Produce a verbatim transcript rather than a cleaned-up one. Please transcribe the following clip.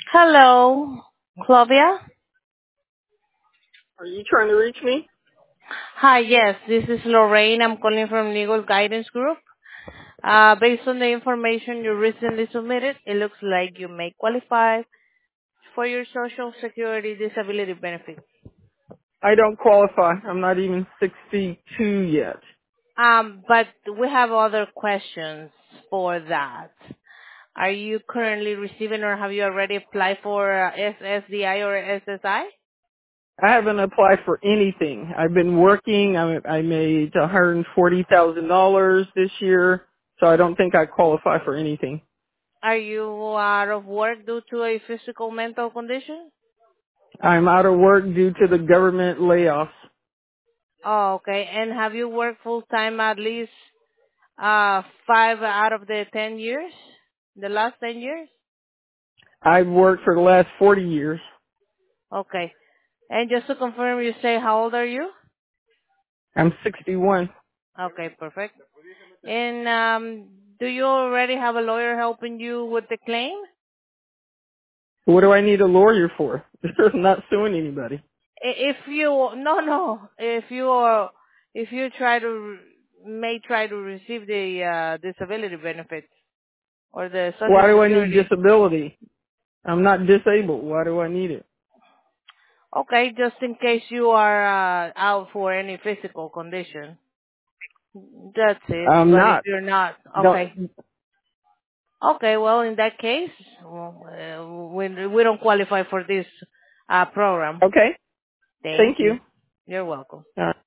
Hello, Claudia. Are you trying to reach me? Hi, yes, this is Lorraine. I'm calling from Legal Guidance Group. Uh, based on the information you recently submitted, it looks like you may qualify for your Social Security disability benefit. I don't qualify. I'm not even sixty-two yet. Um, but we have other questions for that. Are you currently receiving or have you already applied for uh, S S D I or S S I? I haven't applied for anything. I've been working. I, I made one hundred forty thousand dollars this year, so I don't think I qualify for anything. Are you out of work due to a physical mental condition? I'm out of work due to the government layoffs. Oh, okay. And have you worked full time at least uh five out of the ten years? The last ten years? I've worked for the last forty years. Okay. And just to confirm, you say how old are you? I'm sixty-one. Okay, perfect. And um do you already have a lawyer helping you with the claim? What do I need a lawyer for? I'm not suing anybody. I- If you no no, if you are if you try to may try to receive the uh disability benefits or the social Why do I need security. disability? I'm not disabled. Why do I need it? Okay, just in case you are uh, out for any physical condition. That's it. I'm But if not. you're not, okay. Don't, Okay, well, in that case, well, uh, we, we don't qualify for this uh, program. okay. Thank Thank you. you. You're welcome. Uh,